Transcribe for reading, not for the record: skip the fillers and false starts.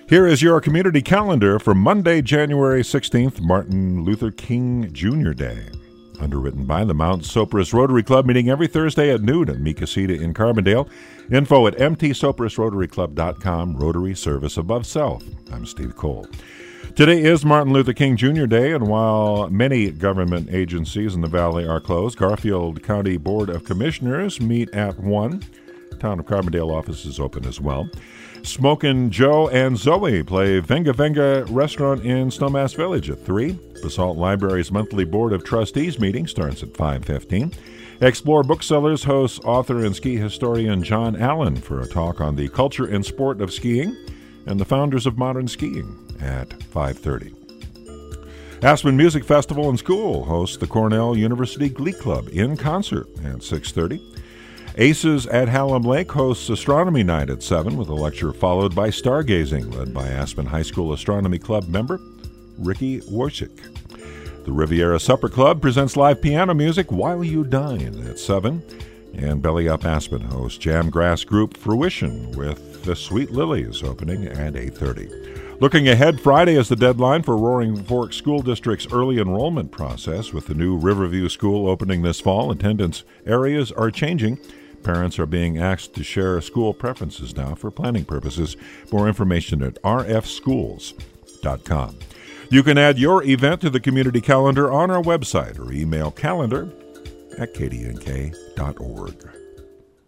Here is your community calendar for Monday, January 16th, Martin Luther King Jr. Day. Underwritten by the Mount Sopris Rotary Club, meeting every Thursday at noon at Mikasita in Carbondale. Info at mtsoprisrotaryclub.com. Rotary service above self. I'm Steve Cole. Today is Martin Luther King Jr. Day, and while many government agencies in the Valley are closed, Garfield County Board of Commissioners meet at 1. Town of Carbondale office is open as well. Smokin' Joe and Zoe play Venga Venga Restaurant in Snowmass Village at 3. Basalt Library's monthly Board of Trustees meeting starts at 5:15. Explore Booksellers hosts author and ski historian John Allen for a talk on the culture and sport of skiing and the founders of modern skiing at 5:30. Aspen Music Festival and School hosts the Cornell University Glee Club in concert at 6:30. Aces at Hallam Lake hosts Astronomy Night at 7 with a lecture followed by stargazing led by Aspen High School Astronomy Club member Ricky Wojcik. The Riviera Supper Club presents live piano music while you dine at 7. And Belly Up Aspen hosts Jamgrass Group Fruition with the Sweet Lilies opening at 8:30. Looking ahead, Friday is the deadline for Roaring Fork School District's early enrollment process. With the new Riverview School opening this fall, attendance areas are changing. Parents are being asked to share school preferences now for planning purposes. More information at rfschools.com. You can add your event to the community calendar on our website or email calendar@kdnk.org.